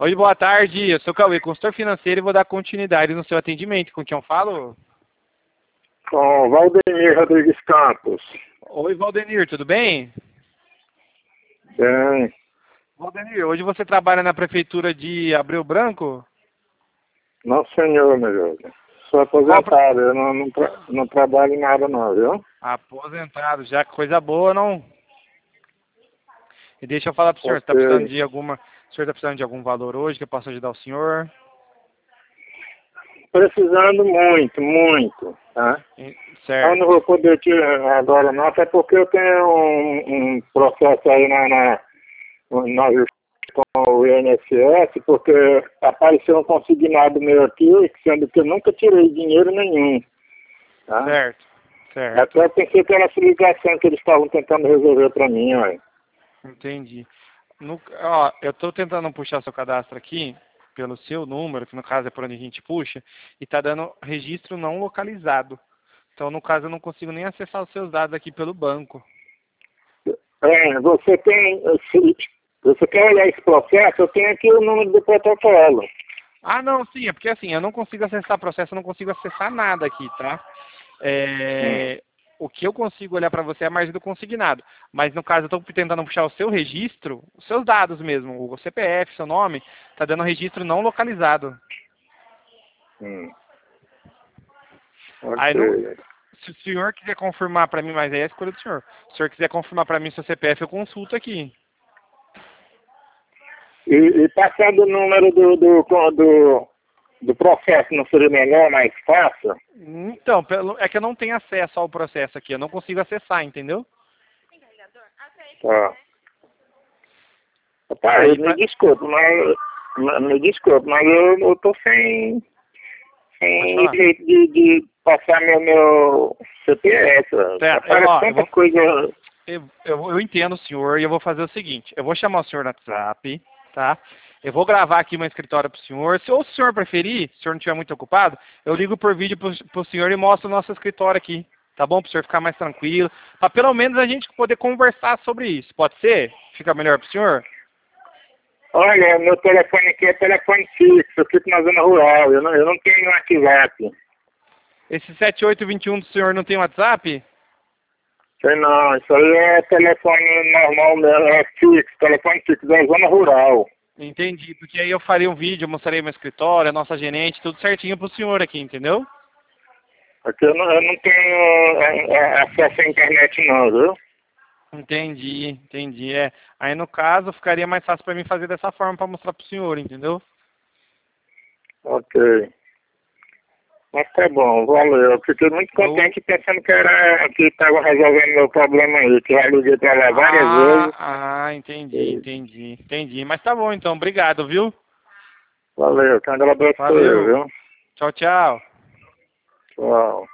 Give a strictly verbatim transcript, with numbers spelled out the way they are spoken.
Oi, boa tarde. Eu sou o Cauê, consultor financeiro, e vou dar continuidade no seu atendimento. Com quem eu falo? Com Valdemir Rodrigues Campos. Oi, Valdenir, tudo bem? Bem, Valdenir, hoje você trabalha na prefeitura de Abreu Branco? não senhor, meu Deus. Sou Qual pro- aposentado, eu não, não, tra não trabalho em nada não, viu? Aposentado, já que coisa boa, não? E deixa eu falar pro senhor, você está precisando Ok. de alguma... O senhor está precisando de algum valor hoje que eu possa ajudar o senhor? Precisando muito, muito, tá? E- Eu não Certo. vou poder te agora não, até porque eu tenho um, um processo aí na, na, na justiça com o I N S S, porque apareceu um consignado meu aqui, sendo que eu nunca tirei dinheiro nenhum, tá? Certo. Certo. Até eu pensei que era essa ligação que eles estavam tentando resolver para mim, olha. Entendi. No, ó, eu estou tentando puxar seu cadastro aqui pelo seu número, que no caso é por onde a gente puxa, e está dando registro não localizado. Então, no caso, eu não consigo nem acessar os seus dados aqui pelo banco. É, você tem, se você quer olhar esse processo, eu tenho aqui o número do protocolo. Ah, não, sim, é porque assim, eu não consigo acessar processo, eu não consigo acessar nada aqui, tá? Hum. É, o que eu consigo olhar para você é a margem do consignado. Mas no caso, eu estou tentando puxar o seu registro, os seus dados mesmo, o C P F, seu nome, está dando registro não localizado. Hum. Aí, no, Ok. se o senhor quiser confirmar para mim, mas aí é a escolha do senhor. Se o senhor quiser confirmar para mim seu C P F, eu consulto aqui. E, e passando o número do, do, do, do processo não seria melhor, mais fácil? Então, pelo, é que eu não tenho acesso ao processo aqui, eu não consigo acessar, entendeu? Tá. Rapaz, Aí, me pra, desculpe, mas me me desculpe, mas eu, eu tô sem, pode sem falar. jeito de, de passar meu, meu C P F. Tá, eu, Aparece ó, eu tanta vou, coisa. Eu, eu, eu entendo o senhor e eu vou fazer o seguinte, eu vou chamar o senhor no WhatsApp, tá? Eu vou gravar aqui uma escritório para o senhor. Se ou se o senhor preferir, se o senhor não estiver muito ocupado, eu ligo por vídeo para o senhor e mostro o nosso escritório aqui, tá bom? Para o senhor ficar mais tranquilo, para pelo menos a gente poder conversar sobre isso. Pode ser? Fica melhor para o senhor? Olha, meu telefone aqui é telefone fixo, eu fico na zona rural, eu não, eu não tenho WhatsApp. Esse sete oito dois um do senhor não tem WhatsApp? Sei não, isso aí é telefone normal mesmo, é fixo, telefone fixo da zona rural. Entendi, porque aí eu farei um vídeo, eu mostrarei meu escritório, a nossa gerente, tudo certinho para o senhor aqui, entendeu? Aqui eu não, eu não tenho é, é, acesso à internet não, viu? Entendi, entendi. É. Aí no caso ficaria mais fácil para mim fazer dessa forma para mostrar para o senhor, entendeu? Ok. Mas tá bom, valeu. Eu fiquei muito Eu... contente pensando que era que estava resolvendo meu problema aí, que já liguei pra lá várias Ah, vezes. ah, entendi, E entendi, entendi. Mas tá bom então, obrigado, viu? valeu, quem agradece sou eu, Valeu. viu? Tchau, tchau. Tchau.